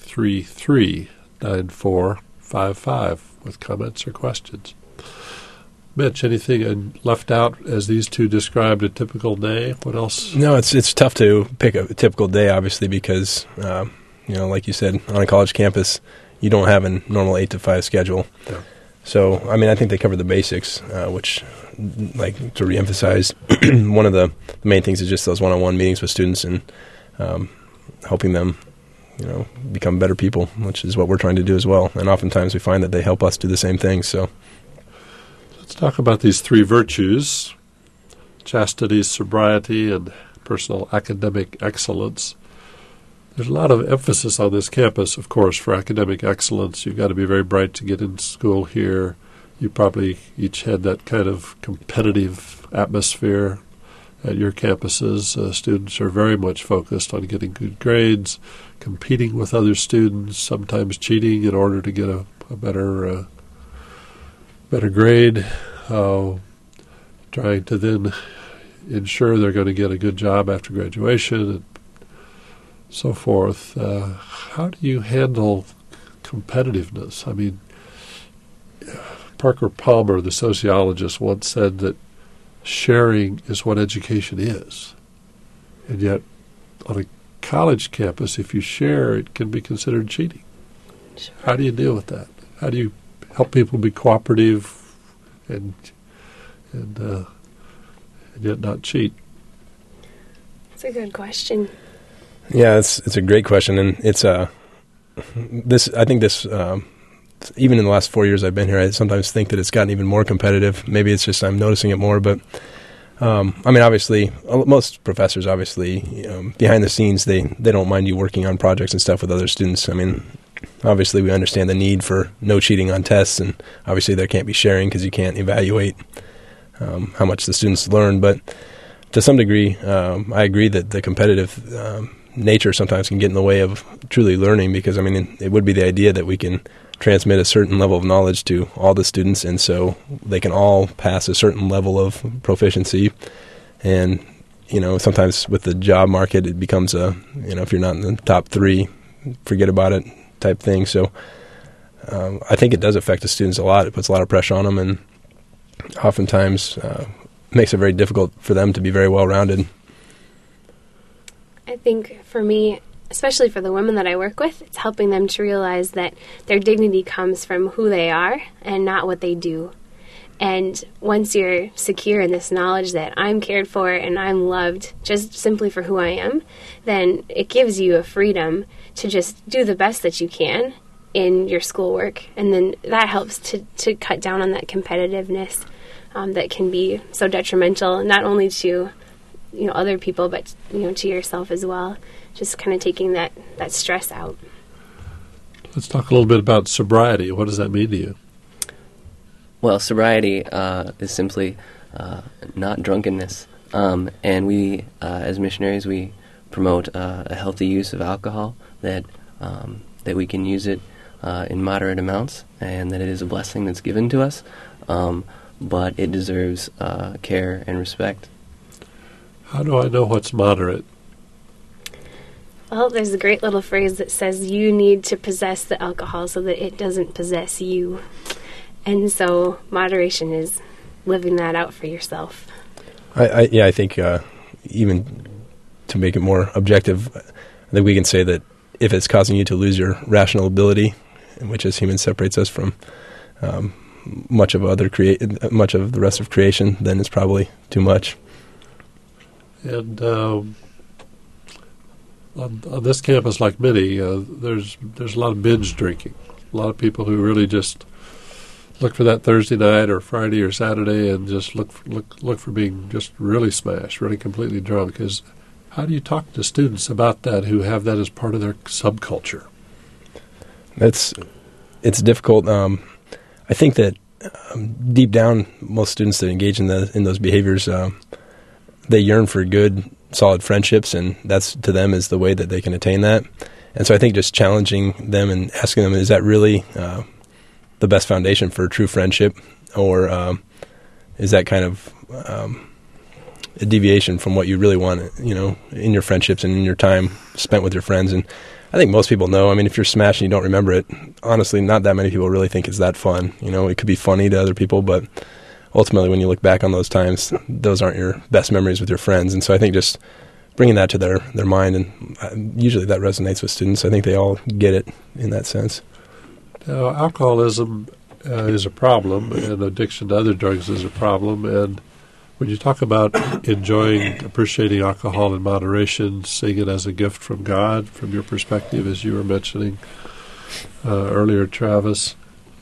333-9455 with comments or questions. Mitch, anything left out as these two described a typical day? What else? No, it's tough to pick a typical day, obviously, because, like you said, on a college campus, you don't have a normal 8 to 5 schedule. Yeah. So, I think they cover the basics, which, like to reemphasize, one of the main things is just those one-on-one meetings with students and helping them become better people, which is what we're trying to do as well. And oftentimes we find that they help us do the same thing. So let's talk about these 3 virtues: chastity, sobriety, and personal academic excellence. There's a lot of emphasis on this campus, of course, for academic excellence. You've got to be very bright to get into school here. You probably each had that kind of competitive atmosphere at your campuses. Students are very much focused on getting good grades, competing with other students, sometimes cheating in order to get a better grade, trying to then ensure they're going to get a good job after graduation and so forth. How do you handle competitiveness? Parker Palmer, the sociologist, once said that sharing is what education is. And yet, on a college campus, if you share, it can be considered cheating. Sure. How do you deal with that? How do you help people be cooperative and yet not cheat? That's a good question. Yeah, it's a great question, and it's even in the last 4 years I've been here, I sometimes think that it's gotten even more competitive. Maybe it's just I'm noticing it more, but obviously, most professors, behind the scenes, they don't mind you working on projects and stuff with other students. Obviously, we understand the need for no cheating on tests, and obviously there can't be sharing because you can't evaluate how much the students learn. But to some degree, I agree that the competitive nature sometimes can get in the way of truly learning, because, it would be the idea that we can transmit a certain level of knowledge to all the students, and so they can all pass a certain level of proficiency. And, sometimes with the job market, it becomes if you're not in the top 3, forget about it type thing. So I think it does affect the students a lot. It puts a lot of pressure on them, and oftentimes makes it very difficult for them to be very well-rounded. I think for me, especially for the women that I work with, it's helping them to realize that their dignity comes from who they are and not what they do. And once you're secure in this knowledge that I'm cared for and I'm loved just simply for who I am, then it gives you a freedom to just do the best that you can in your schoolwork. And then that helps to cut down on that competitiveness that can be so detrimental, not only to other people, but to yourself as well. Just kind of taking that stress out. Let's talk a little bit about sobriety. What does that mean to you? Well, sobriety is simply not drunkenness. And we, as missionaries, we promote a healthy use of alcohol, that we can use it in moderate amounts, and that it is a blessing that's given to us, but it deserves care and respect. How do I know what's moderate? Well, there's a great little phrase that says you need to possess the alcohol so that it doesn't possess you. And so moderation is living that out for yourself. I think even to make it more objective, I think we can say that if it's causing you to lose your rational ability, which as humans separates us from much of the rest of creation, then it's probably too much. And on this campus, like many, there's a lot of binge drinking. A lot of people who really just look for that Thursday night or Friday or Saturday and just look for being just really smashed, really completely drunk. How do you talk to students about that who have that as part of their subculture? It's difficult. I think that deep down, most students that engage in those behaviors, they yearn for good, solid friendships, and that's to them is the way that they can attain that. And so I think just challenging them and asking them, is that really the best foundation for true friendship, or is that kind of a deviation from what you really want, in your friendships and in your time spent with your friends? And I think most people know. I mean, if you're smashed and you don't remember it, honestly, not that many people really think it's that fun. It could be funny to other people, but ultimately, when you look back on those times, those aren't your best memories with your friends. And so I think just bringing that to their mind, and usually that resonates with students. I think they all get it in that sense. Now, alcoholism is a problem, and addiction to other drugs is a problem. And when you talk about appreciating alcohol in moderation, seeing it as a gift from God, from your perspective, as you were mentioning earlier, Travis,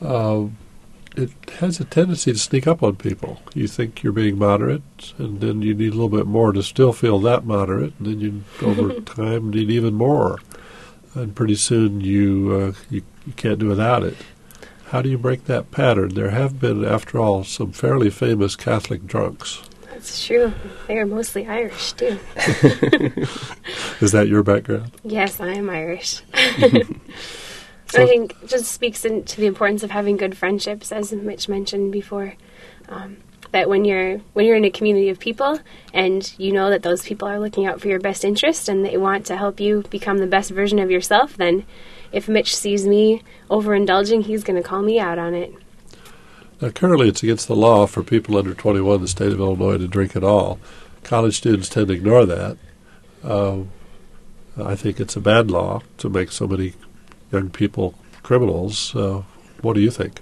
it has a tendency to sneak up on people. You think you're being moderate, and then you need a little bit more to still feel that moderate, and then you, over time, need even more. And pretty soon you can't do without it. How do you break that pattern? There have been, after all, some fairly famous Catholic drunks. That's true. They are mostly Irish, too. Is that your background? Yes, I am Irish. So I think it just speaks to the importance of having good friendships, as Mitch mentioned before. That when you're in a community of people and you know that those people are looking out for your best interest and they want to help you become the best version of yourself, then if Mitch sees me overindulging, he's going to call me out on it. Now, currently it's against the law for people under 21 in the state of Illinois to drink at all. College students tend to ignore that. I think it's a bad law to make so many young people criminals. What do you think?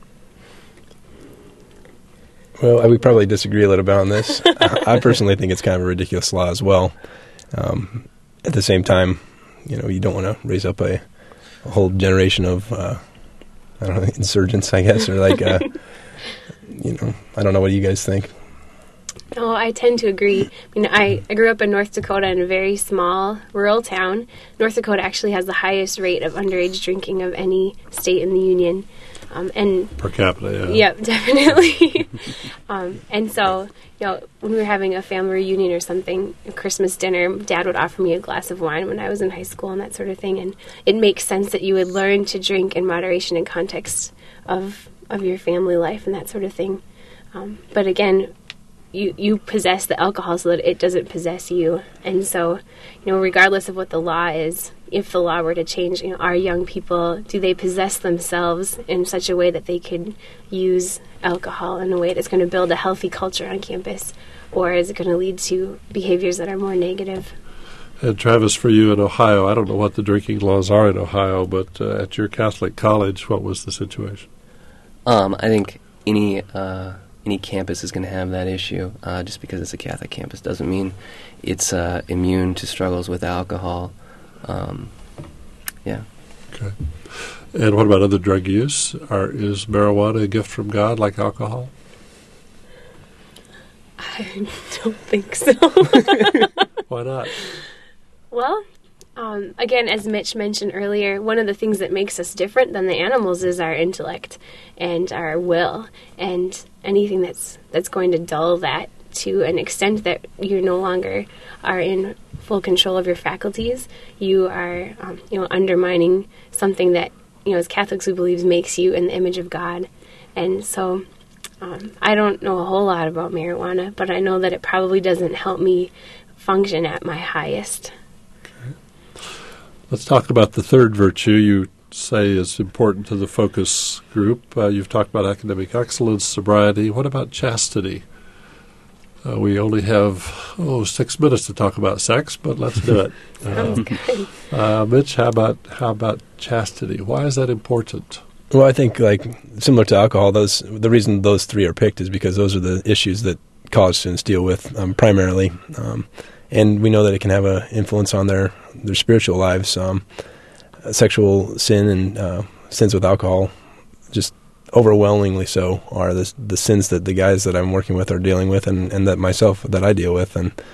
Well, we probably disagree a little bit on this. I personally think it's kind of a ridiculous law as well. At the same time, you don't want to raise up a whole generation of, insurgents, I guess, or like, I don't know. What do you guys think? Oh, I tend to agree. I grew up in North Dakota in a very small rural town. North Dakota actually has the highest rate of underage drinking of any state in the union. And per capita, yeah. Yep, definitely. And so, when we were having a family reunion or something, a Christmas dinner, Dad would offer me a glass of wine when I was in high school and that sort of thing. And it makes sense that you would learn to drink in moderation in context of your family life and that sort of thing. But again, you possess the alcohol so that it doesn't possess you. And so, regardless of what the law is, if the law were to change, are young people, do they possess themselves in such a way that they could use alcohol in a way that's going to build a healthy culture on campus, or is it going to lead to behaviors that are more negative? And Travis, for you in Ohio, I don't know what the drinking laws are in Ohio, but at your Catholic college, what was the situation? I think any campus is going to have that issue. Just because it's a Catholic campus doesn't mean it's immune to struggles with alcohol. Yeah. Okay. And what about other drug use? Is marijuana a gift from God like alcohol? I don't think so. Why not? Well, again, as Mitch mentioned earlier, one of the things that makes us different than the animals is our intellect and our will, and anything that's going to dull that to an extent that you no longer are in full control of your faculties. You are, undermining something that, as Catholics we believe makes you in the image of God. And so I don't know a whole lot about marijuana, but I know that it probably doesn't help me function at my highest. Let's talk about the third virtue you say is important to the focus group. You've talked about academic excellence, sobriety. What about chastity? We only have 6 minutes to talk about sex, but let's do it. Sounds good. Mitch, how about chastity? Why is that important? Well, I think similar to alcohol, the reason those three are picked is because those are the issues that college students deal with primarily. And we know that it can have an influence on their spiritual lives. Sexual sin and sins with alcohol, just overwhelmingly so, are the sins that the guys that I'm working with are dealing with, and that I deal with. And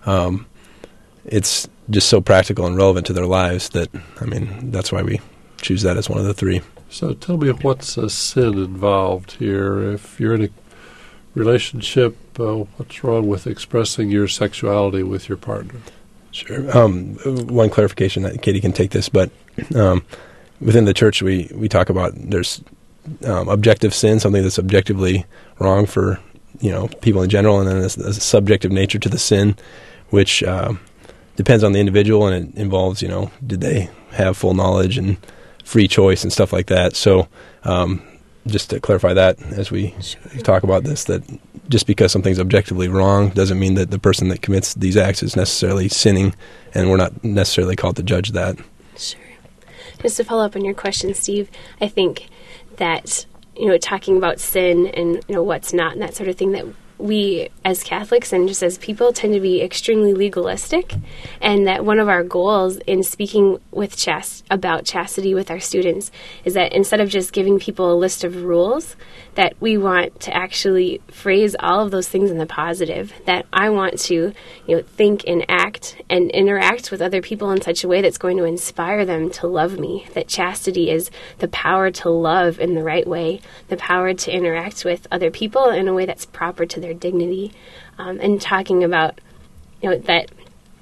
it's just so practical and relevant to their lives that, that's why we choose that as one of the three. So tell me, what's a sin involved here? If you're in a relationship, what's wrong with expressing your sexuality with your partner? Sure. One clarification, that Katie can take this, but within the church we talk about there's objective sin, something that's objectively wrong for people in general, and then there's a subjective nature to the sin, which depends on the individual, and it involves did they have full knowledge and free choice and stuff like that. So just to clarify that as we talk about this, that just because something's objectively wrong doesn't mean that the person that commits these acts is necessarily sinning, and we're not necessarily called to judge that. Sure. Just to follow up on your question, Steve, I think that, talking about sin and, what's not and that sort of thing, that we as Catholics and just as people tend to be extremely legalistic, and that one of our goals in speaking with about chastity with our students is that instead of just giving people a list of rules, that we want to actually phrase all of those things in the positive, that I want to think and act and interact with other people in such a way that's going to inspire them to love me, that chastity is the power to love in the right way, the power to interact with other people in a way that's proper to their dignity, and talking about that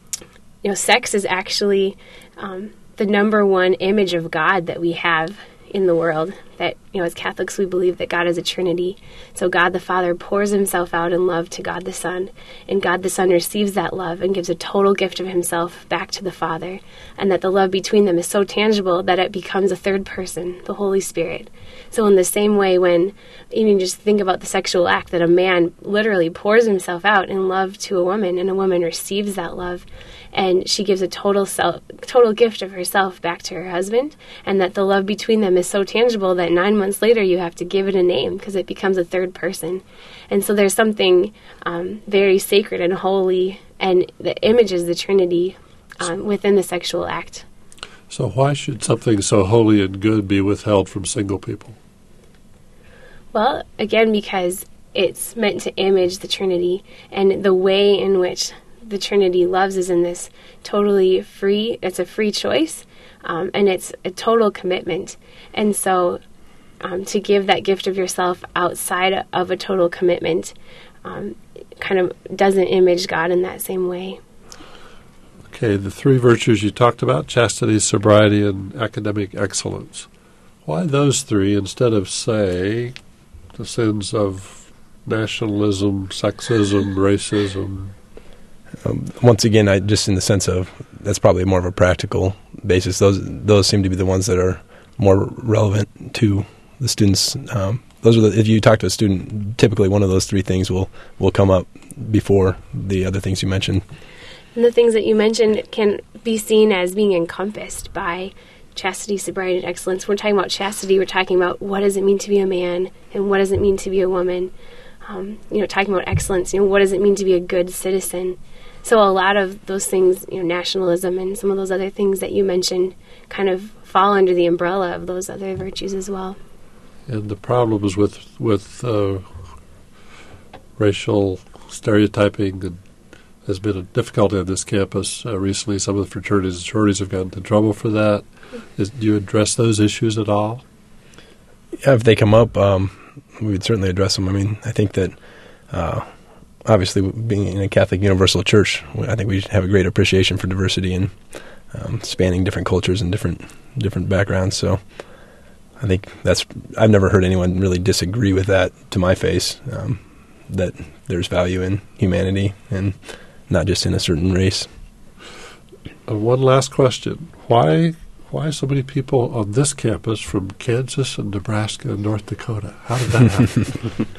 sex is actually the number one image of God that we have in the world. That as Catholics we believe that God is a Trinity. So God the Father pours himself out in love to God the Son, and God the Son receives that love and gives a total gift of himself back to the Father, and that the love between them is so tangible that it becomes a third person, the Holy Spirit. So in the same way, when even just think about the sexual act, that a man literally pours himself out in love to a woman, and a woman receives that love, and she gives a total gift of herself back to her husband, and that the love between them is so tangible that 9 months later you have to give it a name because it becomes a third person. And so there's something very sacred and holy, and that images the Trinity within the sexual act. So why should something so holy and good be withheld from single people? Well, again, because it's meant to image the Trinity, and the way in which the Trinity loves is in this totally free, it's a free choice, and it's a total commitment. And so to give that gift of yourself outside of a total commitment kind of doesn't image God in that same way. Okay, the three virtues you talked about, chastity, sobriety, and academic excellence. Why those three instead of, say, the sins of nationalism, sexism, racism? once again, I just in the sense of that's probably more of a practical basis. Those seem to be the ones that are more relevant to the students. If you talk to a student, typically one of those three things will come up before the other things you mentioned. And the things that you mentioned can be seen as being encompassed by chastity, sobriety, and excellence. When we're talking about chastity, we're talking about what does it mean to be a man and what does it mean to be a woman. Talking about excellence, what does it mean to be a good citizen? So a lot of those things, nationalism and some of those other things that you mentioned kind of fall under the umbrella of those other virtues as well. And the problems with racial stereotyping has been a difficulty on this campus recently. Some of the fraternities and sororities have gotten into trouble for that. Do you address those issues at all? Yeah, if they come up, we would certainly address them. I mean, I think that obviously being in a Catholic Universal Church, I think we have a great appreciation for diversity and spanning different cultures and different backgrounds. So I think I've never heard anyone really disagree with that to my face, that there's value in humanity and not just in a certain race. One last question. Why so many people on this campus from Kansas and Nebraska and North Dakota? How did that happen?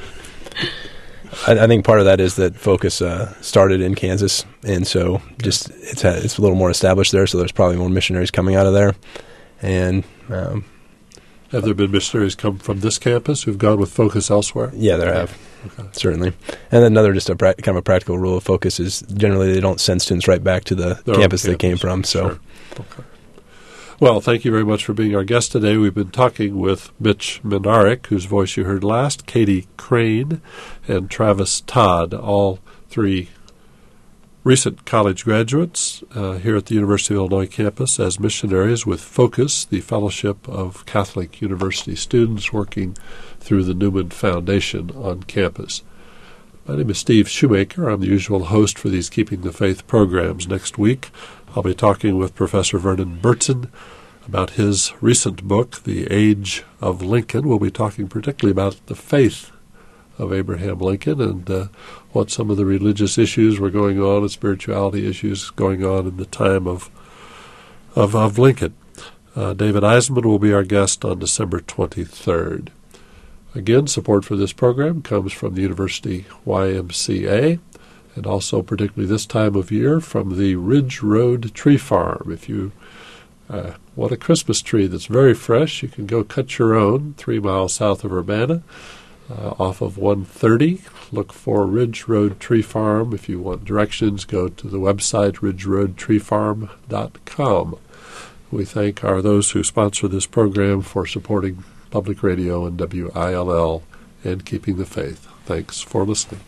I think part of that is that Focus started in Kansas, and so just it's a little more established there, so there's probably more missionaries coming out of there. And have there been missionaries come from this campus who've gone with Focus elsewhere? Yeah, there have. Okay. Certainly. And another just kind of a practical rule of Focus is generally they don't send students right back to the campus they came from. So. Sure. Okay. Well, thank you very much for being our guest today. We've been talking with Mitch Minarik, whose voice you heard last, Katie Crane, and Travis Todd, all three recent college graduates here at the University of Illinois campus as missionaries with Focus, the Fellowship of Catholic University Students working through the Newman Foundation on campus. My name is Steve Shoemaker. I'm the usual host for these Keeping the Faith programs. Next week, I'll be talking with Professor Vernon Burtson about his recent book, The Age of Lincoln. We'll be talking particularly about the faith of Abraham Lincoln and what some of the religious issues were going on and spirituality issues going on in the time of Lincoln. David Eisman will be our guest on December 23rd. Again, support for this program comes from the University YMCA and also particularly this time of year from the Ridge Road Tree Farm. If you want a Christmas tree that's very fresh, you can go cut your own 3 miles south of Urbana off of 130. Look for Ridge Road Tree Farm. If you want directions, go to the website ridgeroadtreefarm.com. We thank those who sponsor this program for supporting Public Radio and WILL and Keeping the Faith. Thanks for listening.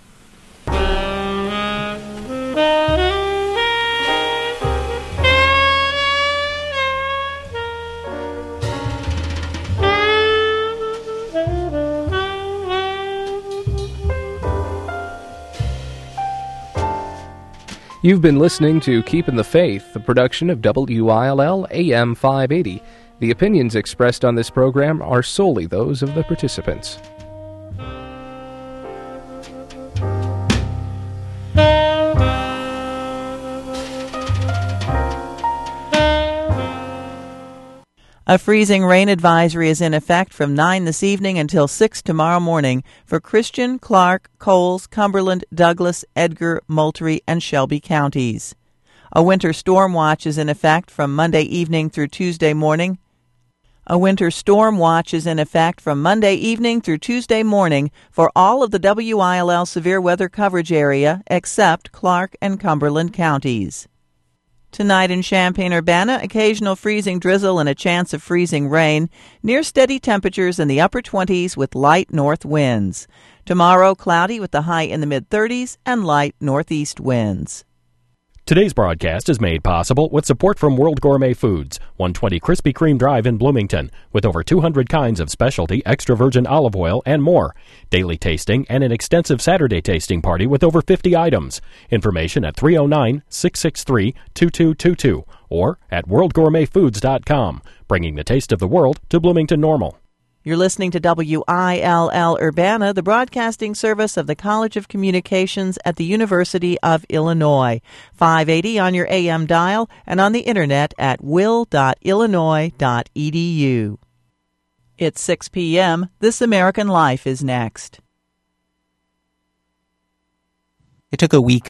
You've been listening to Keeping the Faith, a production of WILL AM 580. The opinions expressed on this program are solely those of the participants. A freezing rain advisory is in effect from 9 this evening until 6 tomorrow morning for Christian, Clark, Coles, Cumberland, Douglas, Edgar, Moultrie, and Shelby counties. A winter storm watch is in effect from Monday evening through Tuesday morning. A winter storm watch is in effect from Monday evening through Tuesday morning for all of the WILL severe weather coverage area except Clark and Cumberland counties. Tonight in Champaign-Urbana, occasional freezing drizzle and a chance of freezing rain, near steady temperatures in the upper 20s with light north winds. Tomorrow, cloudy with the high in the mid-30s and light northeast winds. Today's broadcast is made possible with support from World Gourmet Foods, 120 Krispy Kreme Drive in Bloomington, with over 200 kinds of specialty extra virgin olive oil and more. Daily tasting and an extensive Saturday tasting party with over 50 items. Information at 309-663-2222 or at worldgourmetfoods.com, bringing the taste of the world to Bloomington Normal. You're listening to WILL Urbana, the broadcasting service of the College of Communications at the University of Illinois. 580 on your AM dial and on the internet at will.illinois.edu. It's 6 p.m. This American Life is next. It took a week